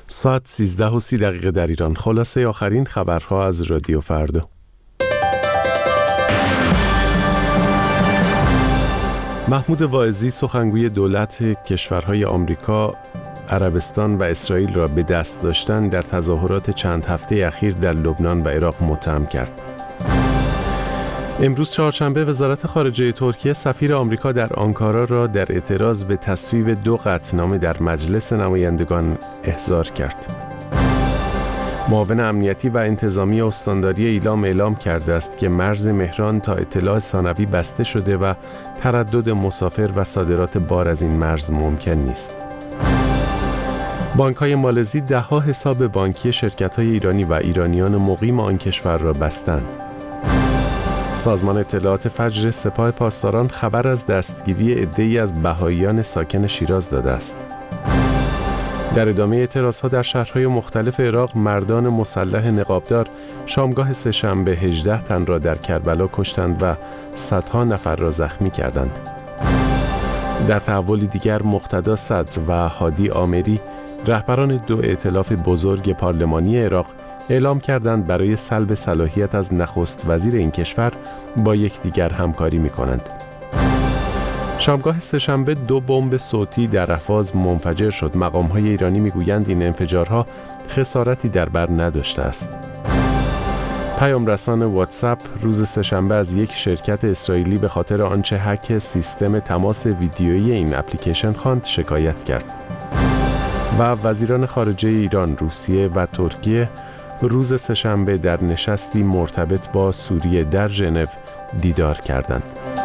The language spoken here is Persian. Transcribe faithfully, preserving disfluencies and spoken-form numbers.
ساعت سیزده و سی دقیقه در ایران. خلاصه آخرین خبرها از رادیو فردا. محمود واعظی سخنگوی دولت کشورهای آمریکا، عربستان و اسرائیل را به دست داشتن در تظاهرات چند هفته اخیر در لبنان و عراق متهم کرد. امروز چهارشنبه وزارت خارجه ترکیه سفیر آمریکا در آنکارا را در اعتراض به تصویب دو قطعنامه در مجلس نمایندگان احضار کرد. معاون امنیتی و انتظامی استانداری ایلام اعلام کرده است که مرز مهران تا اطلاع ثانوی بسته شده و تردد مسافر و صادرات بار از این مرز ممکن نیست. بانک‌های مالزی ده‌ها حساب بانکی شرکت‌های ایرانی و ایرانیان مقیم آن کشور را بستند. سازمان اطلاعات فجر سپاه پاسداران خبر از دستگیری عده‌ای از بهائیان ساکن شیراز داده است. در ادامه اعتراضها در شهرهای مختلف عراق، مردان مسلح نقابدار شامگاه سه‌شنبه هجده تن را در کربلا کشتند و صدها نفر را زخمی کردند. در تحولی دیگر، مقتدا صدر و هادی آمری، رهبران دو ائتلاف بزرگ پارلمانی عراق، اعلام کردند برای سلب صلاحیت از نخست وزیر این کشور با یکدیگر همکاری می‌کنند. شامگاه سه‌شنبه دو بمب صوتی در رفاز منفجر شد. مقام‌های ایرانی می‌گویند این انفجارها خسارتی در بر نداشته است. پیام رسان واتساپ روز سه‌شنبه از یک شرکت اسرائیلی به خاطر آنچه هک سیستم تماس ویدیویی این اپلیکیشن خواند شکایت کرد. و وزیران خارجه ایران، روسیه و ترکیه روز سه‌شنبه در نشستی مرتبط با سوریه در ژنو دیدار کردند.